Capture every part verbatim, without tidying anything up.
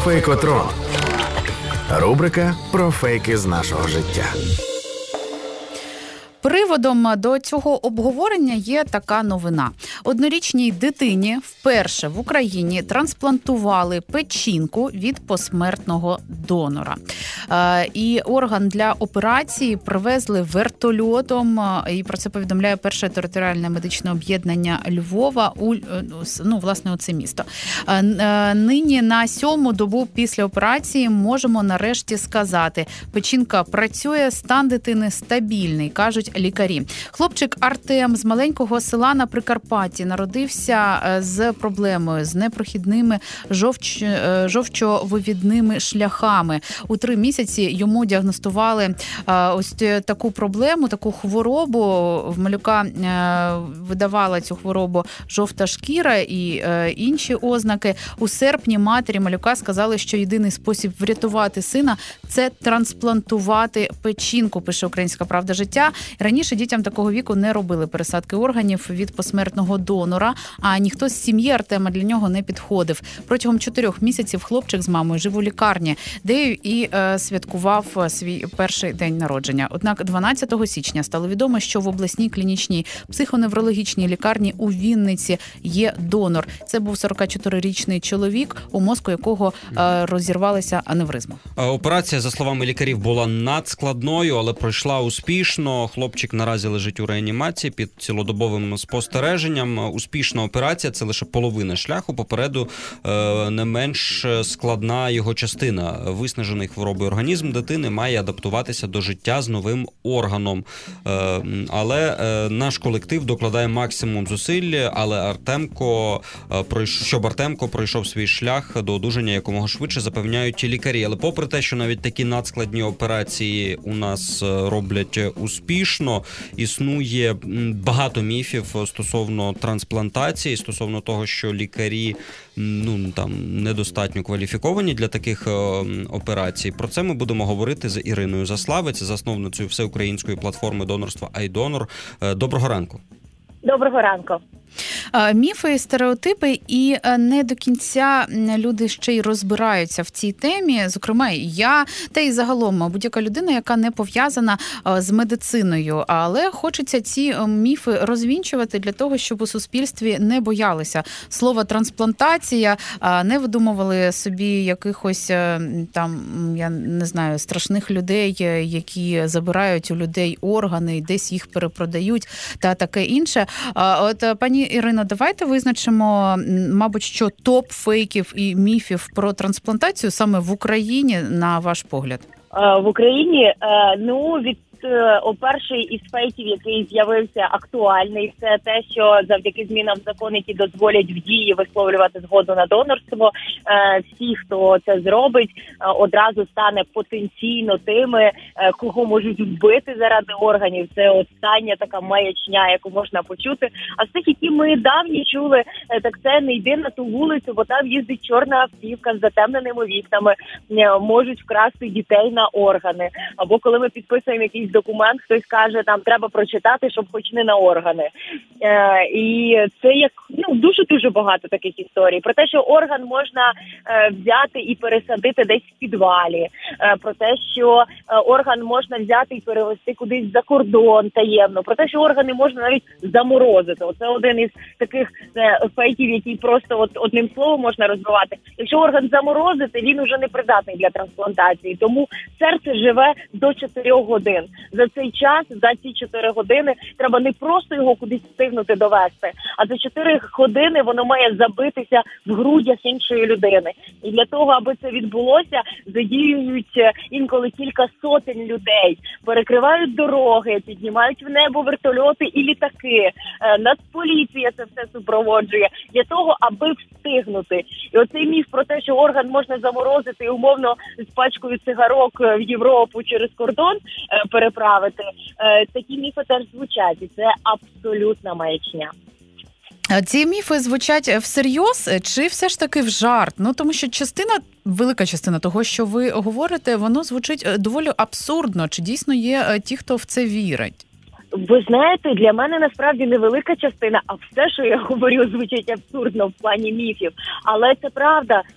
Фейкотрон. Рубрика про фейки з нашого життя. Приводом до цього обговорення є така новина. Однорічній дитині вперше в Україні трансплантували печінку від посмертного донора. І орган для операції привезли вертольотом, і про це повідомляє перше територіальне медичне об'єднання Львова, у, ну, власне, оце місто. Нині на сьому добу після операції можемо нарешті сказати, печінка працює, стан дитини стабільний, кажуть лікарі. Хлопчик Артем з маленького села на Прикарпатті народився з проблемою, з непрохідними жовч... жовчовивідними шляхами. У три місяці йому діагностували ось таку проблему, таку хворобу. В малюка видавала цю хворобу жовта шкіра і інші ознаки. У серпні матері малюка сказали, що єдиний спосіб врятувати сина – це трансплантувати печінку, пише Українська правда життя. Раніше дітям такого віку не робили пересадки органів від посмертного донора, а ніхто з сім'ї Артема для нього не підходив. Протягом чотирьох місяців хлопчик з мамою жив у лікарні, де і е, святкував свій перший день народження. Однак дванадцятого січня стало відомо, що в обласній клінічній психоневрологічній лікарні у Вінниці є донор. Це був сорокачотирирічний чоловік, у мозку якого е, розірвалася аневризма. Операція, за словами лікарів, була надскладною, але пройшла успішно. Хлопчик наразі лежить у реанімації під цілодобовим спостереженням. Успішна операція – це лише половина шляху. Попереду е, не менш складна його частина. Виснажений хворобою організм дитини має адаптуватися до життя з новим органом. Е, але е, наш колектив докладає максимум зусиль, але Артемко, е, щоб Артемко пройшов свій шлях до одужання якомога швидше, запевняють лікарі. Але попри те, що навіть такі надскладні операції у нас роблять успішно, існує багато міфів стосовно трансплантації, стосовно того, що лікарі ну там недостатньо кваліфіковані для таких е, операцій. Про це ми будемо говорити з Іриною Заславець, засновницею всеукраїнської платформи донорства iDonor. Е, доброго ранку. Доброго ранку. Міфи, стереотипи, і не до кінця люди ще й розбираються в цій темі. Зокрема, я, та й загалом будь-яка людина, яка не пов'язана з медициною. Але хочеться ці міфи розвінчувати для того, щоб у суспільстві не боялися слова трансплантація, не видумували собі якихось там, я не знаю, страшних людей, які забирають у людей органи, десь їх перепродають та таке інше. От, пані Ірино, давайте визначимо, мабуть, що топ фейків і міфів про трансплантацію саме в Україні, на ваш погляд. В Україні, ну, від о, перший із фейків, який з'явився актуальний, це те, що завдяки змінам в закон, які дозволять в дії висловлювати згоду на донорство, всі, хто це зробить, одразу стане потенційно тими, кого можуть вбити заради органів. Це остання така маячня, яку можна почути. А з тих, які ми давні чули, так це не йди на ту вулицю, бо там їздить чорна автівка з затемненими вікнами, можуть вкрасти дітей на органи. Або коли ми підписуємо якийсь документ, хтось каже, там треба прочитати, щоб хоч не на органи. Е, і це як ну дуже-дуже багато таких історій. Про те, що орган можна е, взяти і пересадити десь в підвалі. Е, про те, що е, орган можна взяти і перевезти кудись за кордон таємно. Про те, що органи можна навіть заморозити. Оце один із таких е, фейків, які просто от одним словом можна розбивати. Якщо орган заморозити, він уже не придатний для трансплантації. Тому серце живе до чотирьох годин. За цей час, за ці чотири години, треба не просто його кудись встигнути довести, а за чотири години воно має забитися в грудях іншої людини. І для того, аби це відбулося, задіюють інколи кілька сотень людей, перекривають дороги, піднімають в небо вертольоти і літаки. Нацполіція це все супроводжує для того, аби встигнути. І оцей міф про те, що орган можна заморозити і умовно з пачкою цигарок в Європу через кордон переправити, такі міфи теж звучать, і це абсолютна маячня. Ці міфи звучать всерйоз чи все ж таки в жарт? Ну, тому що частина, велика частина того, що ви говорите, воно звучить доволі абсурдно. Чи дійсно є ті, хто в це вірить? Ви знаєте, для мене насправді невелика частина, а все, що я говорю, звучить абсурдно в плані міфів. Але це правда.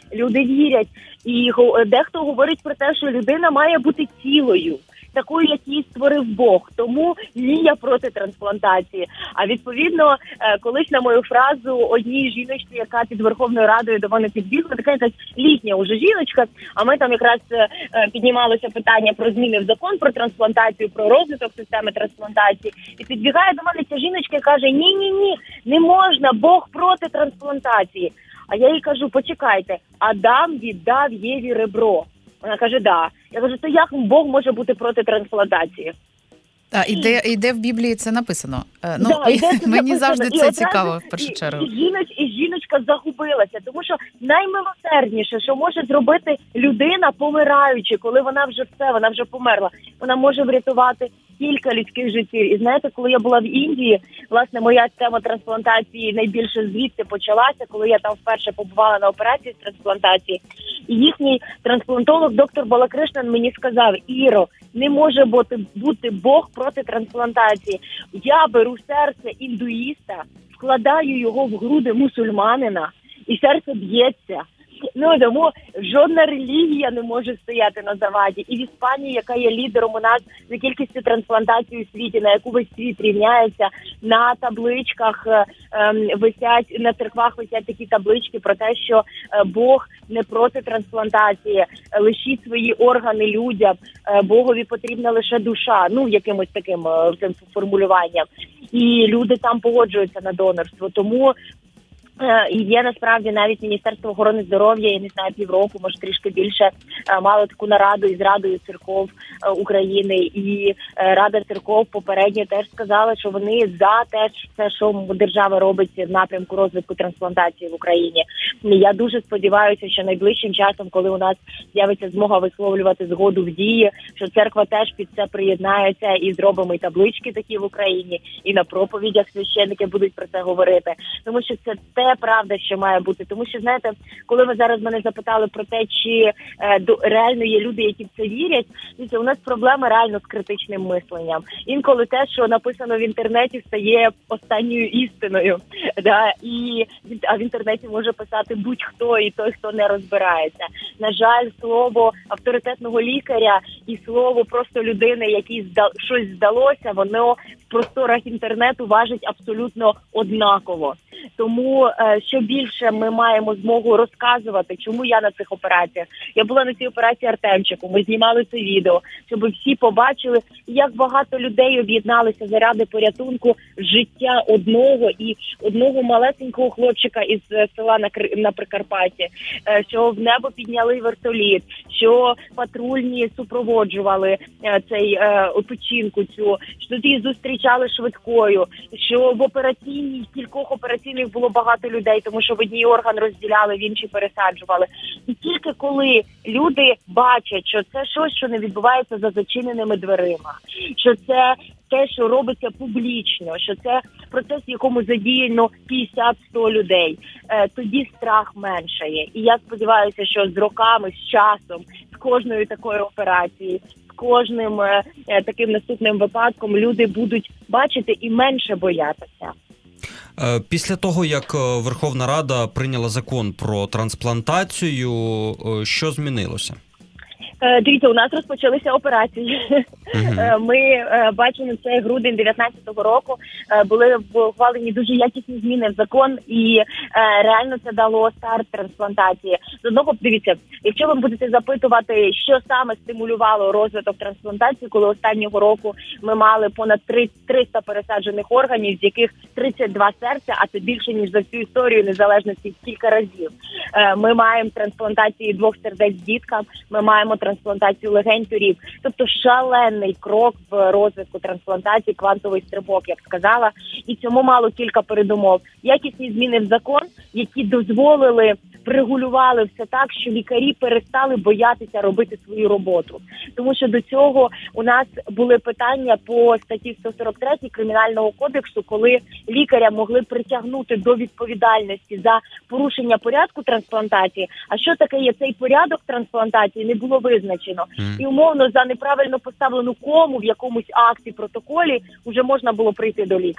люди вірять. І го- дехто говорить про те, що людина має бути цілою, такою, як її створив Бог. Тому ні, я проти трансплантації. А відповідно, е, колись на мою фразу одній жіночці, яка під Верховною Радою до мене підбігла, така якась літня уже жіночка, а ми там якраз е, піднімалося питання про зміни в закон про трансплантацію, про розвиток системи трансплантації. І підбігає до мене ця жіночка і каже: ні-ні-ні, не можна, Бог проти трансплантації. А я їй кажу: почекайте, Адам віддав Єві ребро. Вона каже: да. Я кажу: то як Бог може бути проти трансплантації? А, і де, і де в Біблії це написано? Е, Ну, Да, і де це мені написано? завжди І це одразу цікаво, в першу і, чергу. І, жіноч, і жіночка загубилася, тому що наймилосердніше, що може зробити людина, помираючи, коли вона вже все, вона вже померла, вона може врятувати кілька людських життів. І знаєте, коли я була в Індії, власне, моя тема трансплантації найбільше звідти почалася, коли я там вперше побувала на операції з трансплантації. І їхній трансплантолог, доктор Балакришнан, мені сказав: Іро, не може бути, бути Бог проти трансплантації. Я беру серце індуїста, вкладаю його в груди мусульманина, і серце б'ється. Ну, тому жодна релігія не може стояти на заваді. І в Іспанії, яка є лідером у нас за кількістю трансплантацій у світі, на яку весь світ рівняється, на табличках е, е, висять, на церквах висять такі таблички про те, що е, Бог не проти трансплантації, лишіть свої органи людям, е, Богові потрібна лише душа, ну, якимось таким е, цим формулюванням. І люди там погоджуються на донорство. Тому і є насправді навіть Міністерство охорони здоров'я, я не знаю, півроку, може трішки більше, мало таку нараду із Радою церков України, і Рада церков попередньо теж сказала, що вони за те, все, що держава робить в напрямку розвитку трансплантації в Україні. Я дуже сподіваюся, що найближчим часом, коли у нас з'явиться змога висловлювати згоду в дії, що церква теж під це приєднається, і зробимо і таблички такі в Україні, і на проповідях священники будуть про це говорити. Тому що це те, правда, що має бути. Тому що, знаєте, коли ви зараз мене запитали про те, чи е, до, реально є люди, які в це вірять, дивіться, у нас проблема реально з критичним мисленням. Інколи те, що написано в інтернеті, стає останньою істиною. Да? І, а в інтернеті може писати будь-хто і той, хто не розбирається. На жаль, слово авторитетного лікаря і слово просто людини, якій зда, щось здалося, воно в просторах інтернету важить абсолютно однаково. Тому е, що більше ми маємо змогу розказувати, чому я на цих операціях. Я була на цій операції Артемчику, ми знімали це відео, щоб всі побачили, як багато людей об'єдналися заради порятунку життя одного і одного малесенького хлопчика із села на, на Прикарпатті, е, що в небо підняли вертоліт, що патрульні супроводжували е, цей е, печінку цю, що тоді зустрічали швидкою, що в операційній, в кількох операційних було багато людей, тому що в одній орган розділяли, в інший пересаджували. І тільки коли люди бачать, що це щось, що не відбувається за зачиненими дверима, що це те, що робиться публічно, що це процес, в якому задіяно п'ятдесят-сто людей, тоді страх меншає. І я сподіваюся, що з роками, з часом, з кожною такою операцією, з кожним е, таким наступним випадком люди будуть бачити і менше боятися. Після того, як Верховна Рада прийняла закон про трансплантацію, що змінилося? Дивіться, у нас розпочалися операції. Uh-huh. Ми бачимо, цей грудень дев'ятнадцятого року були ухвалені дуже якісні зміни в закон, і реально це дало старт трансплантації. З одного, дивіться, якщо ви будете запитувати, що саме стимулювало розвиток трансплантації, коли останнього року ми мали понад триста пересаджених органів, з яких тридцять два серця, а це більше, ніж за всю історію незалежності кілька разів. Ми маємо трансплантації двох сердець діткам, ми маємо трансплантацію легень торік. Тобто шалений крок в розвитку трансплантації, квантовий стрибок, як сказала. І цьому мало кілька передумов. Якісні зміни в закон, які дозволили, врегулювали все так, що лікарі перестали боятися робити свою роботу. Тому що до цього у нас були питання по статті сто сорок три Кримінального кодексу, коли лікаря могли притягнути до відповідальності за порушення порядку трансплантації. А що таке є цей порядок трансплантації, не було визначено. Mm. І умовно за неправильно поставлену кому в якомусь акті, протоколі вже можна було прийти до лікаря.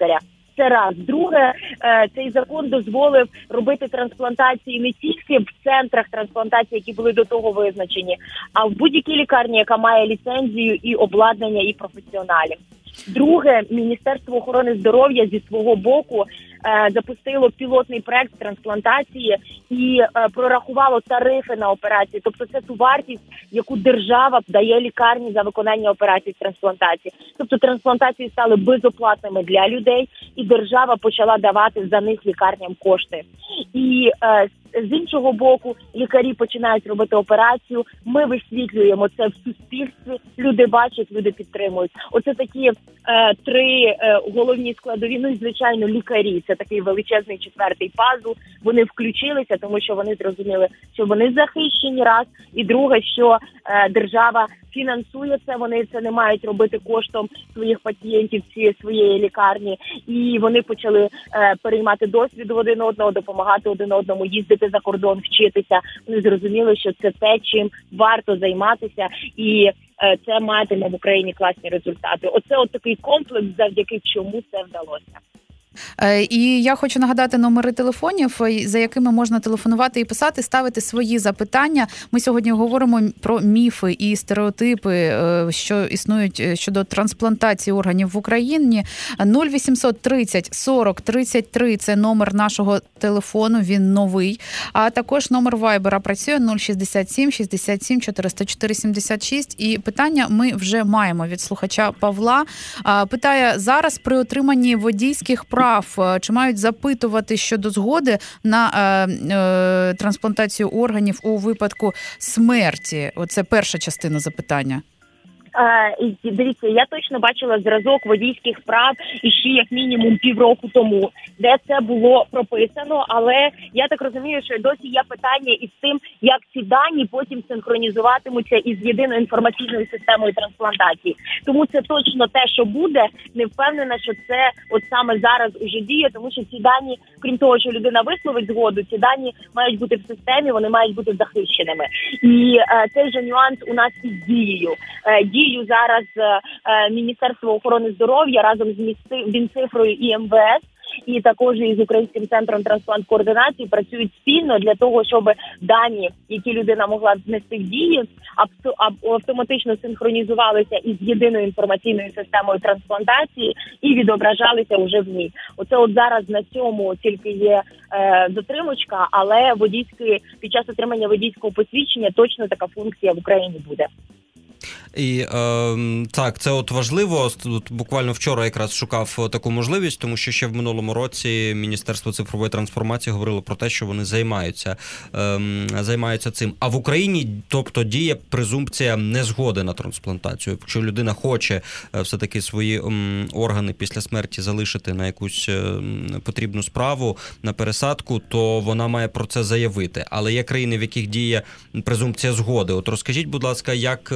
Це раз. Друге, цей закон дозволив робити трансплантації не тільки в центрах трансплантації, які були до того визначені, а в будь-якій лікарні, яка має ліцензію і обладнання, і професіоналів. Друге, Міністерство охорони здоров'я зі свого боку е, запустило пілотний проект трансплантації і е, прорахувало тарифи на операції. Тобто це ту вартість, яку держава дає лікарні за виконання операцій з трансплантації. Тобто трансплантації стали безоплатними для людей, і держава почала давати за них лікарням кошти. І е, з іншого боку, лікарі починають робити операцію, ми висвітлюємо це в суспільстві, люди бачать, люди підтримують. Оце такі е, три е, головні складові, ну і, звичайно, лікарі. Це такий величезний четвертий пазл. Вони включилися, тому що вони зрозуміли, що вони захищені, раз. І друге, що е, держава фінансує це, вони це не мають робити коштом своїх пацієнтів цієї своєї лікарні. І вони почали е, переймати досвід один одного, допомагати один одному, їздити за кордон, вчитися. Вони зрозуміли, що це те, чим варто займатися, і е, це матиме в Україні класні результати. Оце от такий комплекс, завдяки чому це вдалося. І я хочу нагадати номери телефонів, за якими можна телефонувати і писати, ставити свої запитання. Ми сьогодні говоримо про міфи і стереотипи, що існують щодо трансплантації органів в Україні. нуль вісімсот тридцять сорок тридцять три – це номер нашого телефону, він новий. А також номер Вайбера працює нуль шістдесят сім шістдесят сім чотириста чотири сімдесят шість. І питання ми вже маємо від слухача Павла. Питає, зараз при отриманні водійських прав чи мають запитувати щодо згоди на е, е, трансплантацію органів у випадку смерті? Оце перша частина запитання. Е, дивіться, я точно бачила зразок водійських прав іще як мінімум півроку тому, де це було прописано, але я так розумію, що досі є питання із тим, як ці дані потім синхронізуватимуться із єдиною інформаційною системою трансплантації. Тому це точно те, що буде. Не впевнена, що це от саме зараз уже діє, тому що ці дані, крім того, що людина висловить згоду, ці дані мають бути в системі, вони мають бути захищеними. І е, цей же нюанс у нас із дією. Е, Дію зараз е, Міністерство охорони здоров'я разом з Мінцифрою і ем ве ес, і також із Українським центром трансплант-координації працюють спільно для того, щоб дані, які людина могла внести в дію, автоматично синхронізувалися із єдиною інформаційною системою трансплантації і відображалися вже в ній. Оце от зараз на цьому тільки є е, дотримочка, але водійські, під час отримання водійського посвідчення точно така функція в Україні буде. І е, так, це от важливо. Тут буквально вчора якраз шукав таку можливість, тому що ще в минулому році Міністерство цифрової трансформації говорило про те, що вони займаються, е, займаються цим. А в Україні, тобто, діє презумпція незгоди на трансплантацію. Якщо людина хоче все-таки свої е, органи після смерті залишити на якусь е, потрібну справу, на пересадку, то вона має про це заявити. Але є країни, в яких діє презумпція згоди. От розкажіть, будь ласка, як...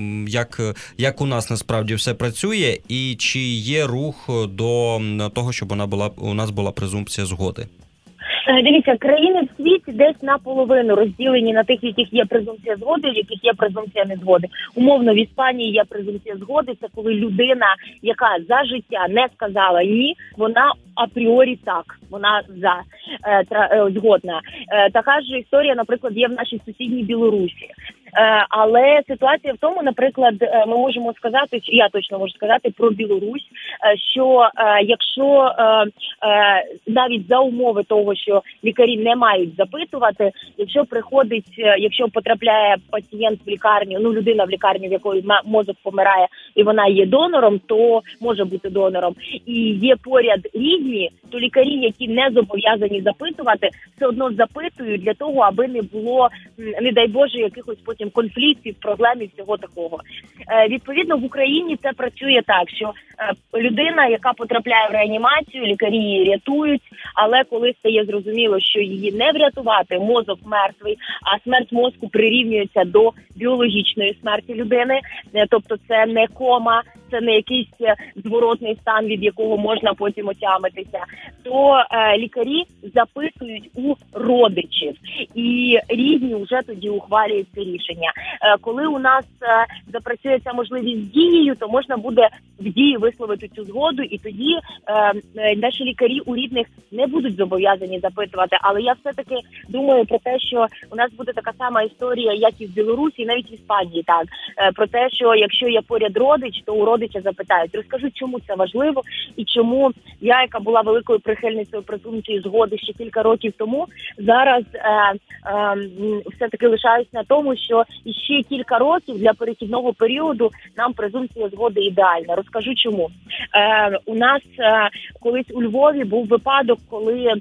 Як, як у нас насправді все працює, і чи є рух до того, щоб вона була, у нас була презумпція згоди? Дивіться, країни в світі десь наполовину розділені на тих, в яких є презумпція згоди, в яких є презумпція незгоди. Умовно, в Іспанії є презумпція згоди, це коли людина, яка за життя не сказала ні, вона апріорі так, вона за е, тра, е, згодна. Е, така ж історія, наприклад, є в нашій сусідній Білорусі. Е, але ситуація в тому, наприклад, е, ми можемо сказати, я точно можу сказати про Білорусь, е, що е, якщо е, е, навіть за умови того, що лікарі не мають запитувати, якщо приходить, е, якщо потрапляє пацієнт в лікарню, ну людина в лікарню, в якої мозок помирає, і вона є донором, то може бути донором. І є поряд рідні, то лікарі, які не зобов'язані запитувати, все одно запитують для того, аби не було, не дай Боже, якихось потім конфліктів, проблем і всього такого. Е, відповідно, в Україні це працює так, що е, людина, яка потрапляє в реанімацію, лікарі її рятують, але коли стає зрозуміло, що її не врятувати, мозок мертвий, а смерть мозку прирівнюється до біологічної смерті людини, е, тобто це не кома, це не якийсь зворотний стан, від якого можна потім отямитися, то е, лікарі запитують у родичів, і рідні вже тоді ухвалюють це рішення. Е, коли у нас е, запрацює ця можливість з дією, то можна буде в дії висловити цю згоду, і тоді е, наші лікарі у рідних не будуть зобов'язані запитувати. Але я все-таки думаю про те, що у нас буде така сама історія, як і в Білорусі, і навіть в Іспанії, так, е, про те, що якщо є поряд родич, то у родича запитають. Розкажу, чому це важливо, і чому я, яка була великою прихильницею презумпції згоди ще кілька років тому, зараз е, е, все-таки лишаюсь на тому, що ще кілька років для перехідного періоду нам презумпція згоди ідеальна. Розкажу, чому. Е, у нас е, колись у Львові був випадок, коли е,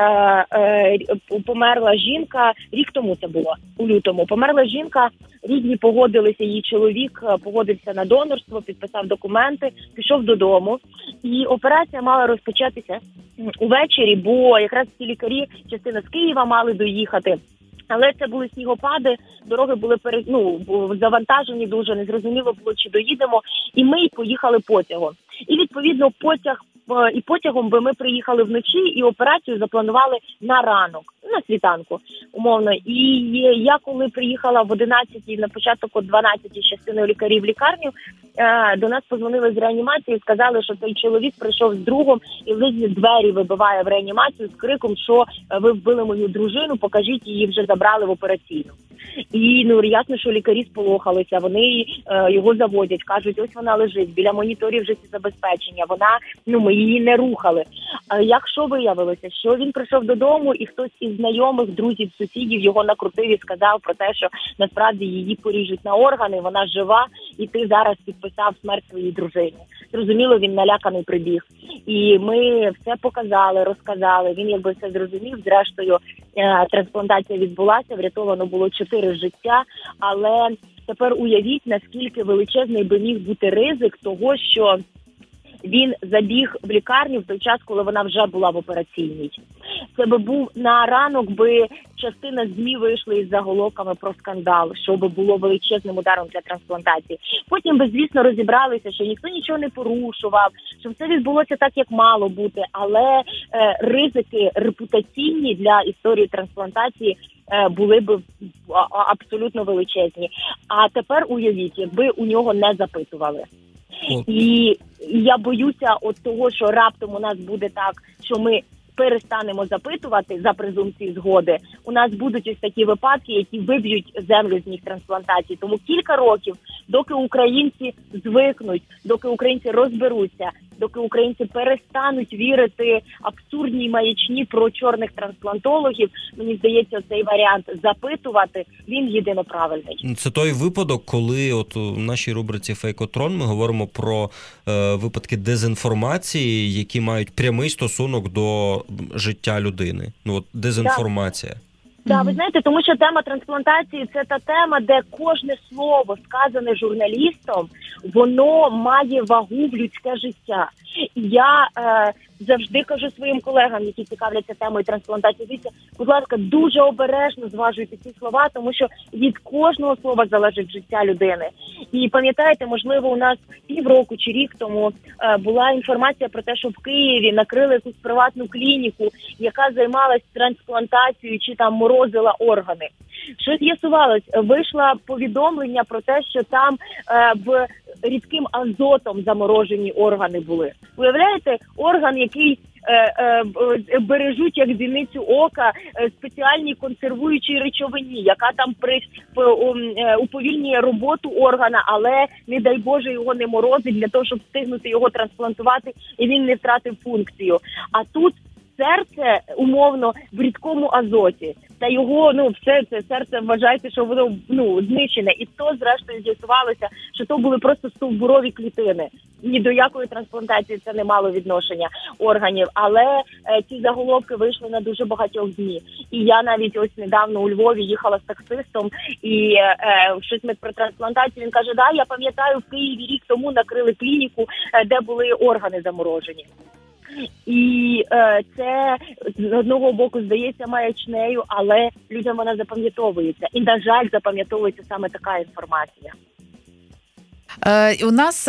е, померла жінка, рік тому це було, у лютому, померла жінка, рідні погодилися, її чоловік погодився на донорство, підписав документи, пішов додому, і операція мала розпочатися увечері, бо якраз ці лікарі, частина з Києва, мали доїхати. Але це були снігопади, дороги були пере, ну, завантажені дуже, незрозуміло було, чи доїдемо, і ми й поїхали потягом. І, відповідно, потяг, і потягом би ми приїхали вночі, і операцію запланували на ранок, на світанку, умовно. І я, коли приїхала в одинадцятій, на початок о дванадцятій з частиною лікарів в лікарню, до нас позвонили з реанімації і сказали, що цей чоловік прийшов з другом і ледь двері вибиває в реанімацію з криком, що ви вбили мою дружину, покажіть, її вже забрали в операційну. І, ну, ясно, що лікарі сполохалися, вони е, його заводять, кажуть, ось вона лежить, біля моніторів життєзабезпечення, вона, ну, ми її не рухали. А якщо виявилося, що він прийшов додому і хтось із знайомих, друзів, сусідів його накрутив і сказав про те, що насправді її поріжуть на органи, вона жива, і ти зараз підписав смерть своїй дружині. Зрозуміло, він наляканий прибіг. І ми все показали, розказали, він якби все зрозумів, зрештою е, трансплантація відбулася, врятовано було чотири життя, але тепер уявіть, наскільки величезний би міг бути ризик того, що він забіг в лікарню в той час, коли вона вже була в операційній. Це би був на ранок, би частина ЗМІ вийшли із заголовками про скандал, що би було величезним ударом для трансплантації. Потім би, звісно, розібралися, що ніхто нічого не порушував, що все відбулося так, як мало бути, але е, ризики репутаційні для історії трансплантації е, були б абсолютно величезні. А тепер уявіть, якби у нього не запитували. І я боюся от того, що раптом у нас буде так, що ми перестанемо запитувати за презумпції згоди. У нас будуть ось такі випадки, які виб'ють землю з ніг трансплантації. Тому кілька років, доки українці звикнуть, доки українці розберуться, доки українці перестануть вірити абсурдній маячні про чорних трансплантологів, мені здається, цей варіант запитувати, він єдино правильний. Це той випадок, коли от у нашій рубриці «Фейкотрон» ми говоримо про е, випадки дезінформації, які мають прямий стосунок до життя людини. Ну, от дезінформація. Так. Так, ви знаєте, тому що тема трансплантації – це та тема, де кожне слово, сказане журналістом, воно має вагу в людське життя. І я е, завжди кажу своїм колегам, які цікавляться темою трансплантації, дивіться, будь ласка, дуже обережно зважуйте ці слова, тому що від кожного слова залежить життя людини. І пам'ятаєте, можливо, у нас півроку чи рік тому е, була інформація про те, що в Києві накрили якусь приватну клініку, яка займалась трансплантацією чи там морозила органи. Що з'ясувалось? Вийшло повідомлення про те, що там е, в рідким азотом заморожені органи були. Уявляєте, орган, який е, е, бережуть як зіницю ока е, спеціальній консервуючій речовині, яка там при е, уповільнює роботу органа, але, не дай Боже, його не морозить для того, щоб встигнути його трансплантувати, і він не втратив функцію. А тут серце, умовно, в рідкому азоті. Та його, ну, все це серце, вважається, що воно, ну, знищене. І то, зрештою, з'ясувалося, що то були просто стовбурові клітини. Ні до якої трансплантації це не мало відношення органів. Але е, ці заголовки вийшли на дуже багатьох ЗМІ. І я навіть ось недавно у Львові їхала з таксистом, і е, щось ми про трансплантацію. Він каже, да, я пам'ятаю, в Києві рік тому накрили клініку, е, де були органи заморожені. І е, це з одного боку здається маячнею, але людям вона запам'ятовується. І, на жаль, запам'ятовується саме така інформація. Е, у нас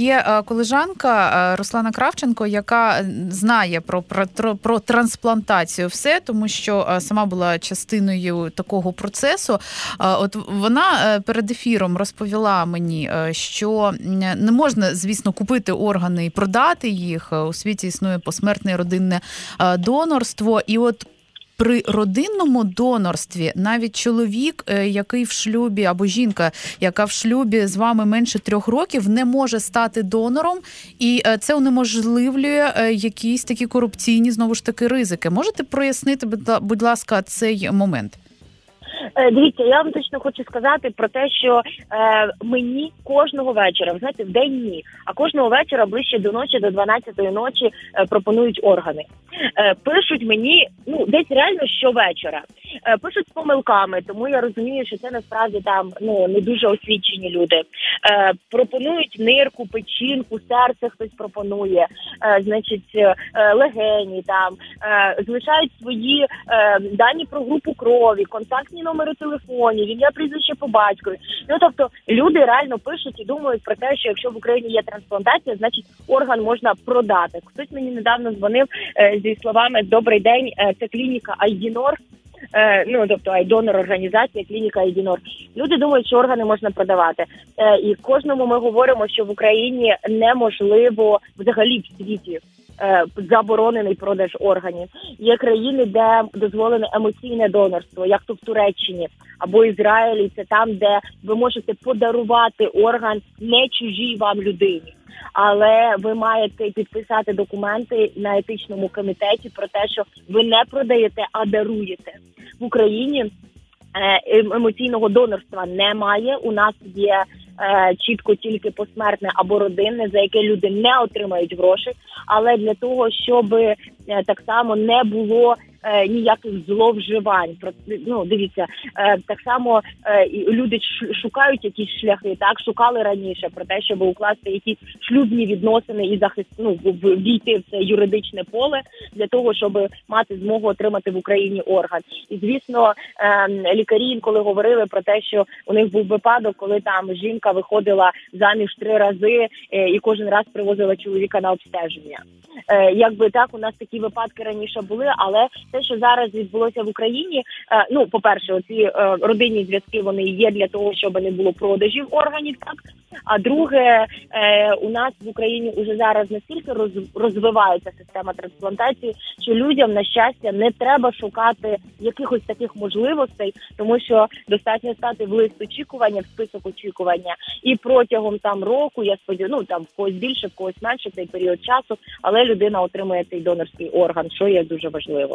є колежанка Руслана Кравченко, яка знає про, про, про трансплантацію все, тому що сама була частиною такого процесу. От вона перед ефіром розповіла мені, що не можна, звісно, купити органи і продати їх. У світі існує посмертне родинне донорство. І от при родинному донорстві навіть чоловік, який в шлюбі, або жінка, яка в шлюбі з вами менше трьох років, не може стати донором, і це унеможливлює якісь такі корупційні, знову ж таки, ризики. Можете прояснити, будь ласка, цей момент? Дивіться, я вам точно хочу сказати про те, що е, мені кожного вечора, знаєте, в день ні, а кожного вечора ближче до ночі, до дванадцятої ночі е, пропонують органи. Е, пишуть мені, ну, десь реально щовечора. Е, пишуть з помилками, тому я розумію, що це насправді там, ну, не дуже освічені люди. Е, пропонують нирку, печінку, серце хтось пропонує, е, значить, е, легені там, е, залишають свої е, дані про групу крові, контактні номери телефонів, ім'я, прізвище по батькові. Ну, тобто, люди реально пишуть і думають про те, що якщо в Україні є трансплантація, значить орган можна продати. Хтось мені недавно дзвонив е, зі словами «Добрий день, е, це клініка Айдінор». Е, ну, тобто Айдонор організація, клініка Айдінор. Люди думають, що органи можна продавати. Е, і кожному ми говоримо, що в Україні неможливо взагалі в світі е, заборонений продаж органів. Є країни, де дозволене емоційне донорство, як то в Туреччині або Ізраїлі. Це там, де ви можете подарувати орган не чужій вам людині. Але ви маєте підписати документи на етичному комітеті про те, що ви не продаєте, а даруєте. В Україні емоційного донорства немає. У нас є е, чітко тільки посмертне або родинне, за яке люди не отримають грошей. Але для того, щоб е, так само не було е, ніяких зловживань. Ну, дивіться, е, так само е, люди шукають якісь шляхи, так, шукали раніше про те, щоб укласти якісь шлюбні відносини і захист, ну, війти в це юридичне поле для того, щоб мати змогу отримати в Україні орган. І, звісно, е, лікарі інколи говорили про те, що у них був випадок, коли там жінка виходила заміж три рази е, і кожен раз привозила чоловіка на обстеження. Е, якби так, у нас такі випадки раніше були, але те, що зараз відбулося в Україні, е, ну, по-перше, оці е, родинні зв'язки, вони є для того, щоб не було продажів органів, так? А друге, е, у нас в Україні уже зараз настільки роз, розвивається система трансплантації, що людям, на щастя, не треба шукати якихось таких можливостей, тому що достатньо стати в лист очікування, в список очікування, і протягом там року, я сподіваюся, ну, там в когось більше, в когось менше цей період часу, але людина отримує цей донорський орган, що є дуже важливо.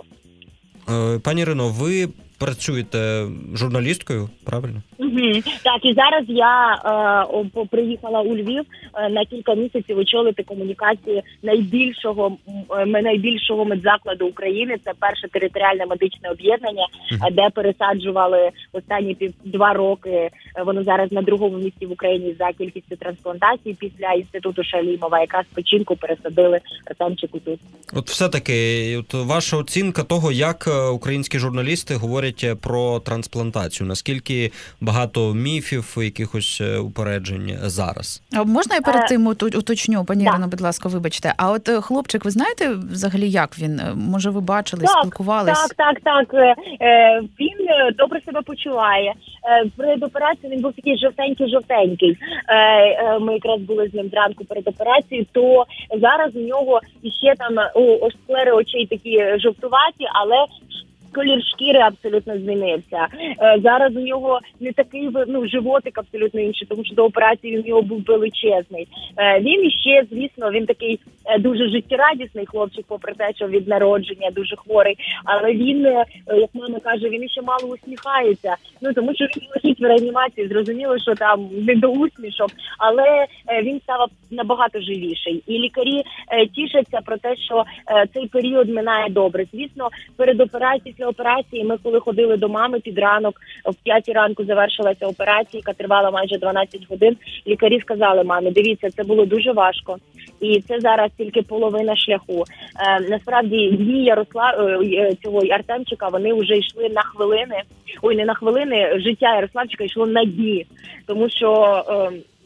Пані Ірино, ви працюєте журналісткою, правильно? Угу. Так, і зараз я е, приїхала у Львів е, на кілька місяців очолити комунікації найбільшого е, найбільшого медзакладу України. Це перше територіальне медичне об'єднання, угу. де пересаджували останні пів два роки. Воно зараз на другому місці в Україні за кількістю трансплантацій після інституту Шалімова, якраз печінку пересадили Артемчику тут. От все-таки, от ваша оцінка того, як українські журналісти говорять про трансплантацію, наскільки багато міфів, якихось упереджень зараз. А можна я перед тим уточню, пані да. Ірино, будь ласка, вибачте. А от хлопчик, ви знаєте взагалі, як він? Може, ви бачили, так, спілкувались? Так, так, так. Він добре себе почуває. Перед операцією він був такий жовтенький-жовтенький. Ми якраз були з ним зранку перед операцією, то зараз у нього іще там склери очей такі жовтуваті, але колір шкіри абсолютно змінився. Е, зараз у нього не такий, ну, животик абсолютно інший, тому що до операції він його був величезний. Е, він іще, звісно, він такий е, дуже життєрадісний хлопчик, попри те, що від народження дуже хворий, але він, е, як мама каже, він іще мало усміхається. Ну, тому що він лежить в реанімації, зрозуміло, що там не до усмішок, але е, він став набагато живіший. І лікарі е, тішаться про те, що е, цей період минає добре. Звісно, перед операцією операції ми, коли ходили до мами під ранок, в п'ятій ранку завершилася операція, яка тривала майже дванадцять годин. Лікарі сказали мамі, дивіться, це було дуже важко. І це зараз тільки половина шляху. Е, насправді, дні Ярослав, е, цього Артемчика, вони вже йшли на хвилини. Ой, не на хвилини, життя Ярославчика йшло на дні. Тому що... Е,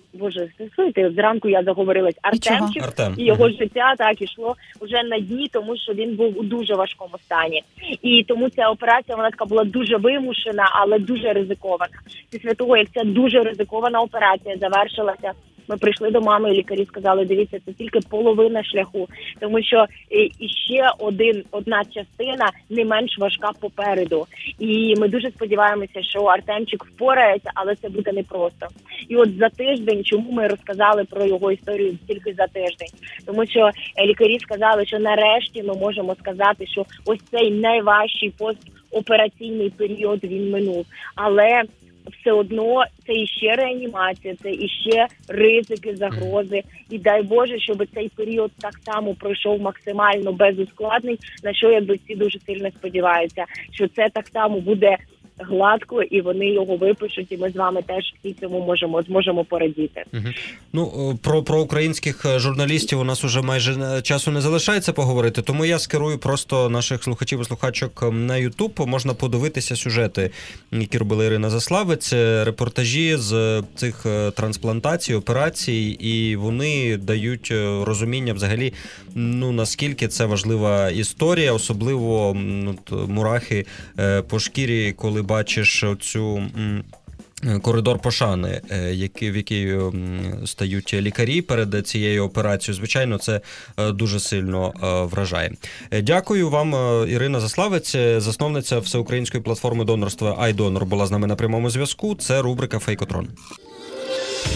Боже, слухайте, зранку я заговорилась. Артемчик Артем. і його життя так ішло вже на дні, тому що він був у дуже важкому стані. І тому ця операція, вона така була дуже вимушена, але дуже ризикована. Після того, як ця дуже ризикована операція завершилася, ми прийшли до мами, і лікарі сказали, дивіться, це тільки половина шляху, тому що і ще один, одна частина не менш важка попереду. І ми дуже сподіваємося, що Артемчик впорається, але це буде непросто. І от за тиждень, чому ми розказали про його історію тільки за тиждень? Тому що лікарі сказали, що нарешті ми можемо сказати, що ось цей найважчий постопераційний період він минув. Але все одно це іще реанімація, це іще ризики, загрози. І дай Боже, щоб цей період так само пройшов максимально без ускладнень, на що якби всі дуже сильно сподіваються, що це так само буде гладко, і вони його випишуть, і ми з вами теж всі цьому можемо зможемо порадіти. Угу. Ну, про, про українських журналістів у нас уже майже часу не залишається поговорити, тому я скерую просто наших слухачів і слухачок на Ютуб. Можна подивитися сюжети, які робила Ірина Заславець, репортажі з цих трансплантацій, операцій, і вони дають розуміння взагалі, ну, наскільки це важлива історія, особливо ну, мурахи по шкірі, коли бачиш оцю коридор пошани, в який стають лікарі перед цією операцією. Звичайно, це дуже сильно вражає. Дякую вам, Ірина Заславець, засновниця всеукраїнської платформи донорства iDonor, була з нами на прямому зв'язку. Це рубрика «Фейкотрон».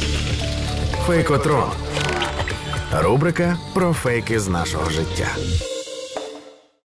Фейкотрон. Рубрика про фейки з нашого життя.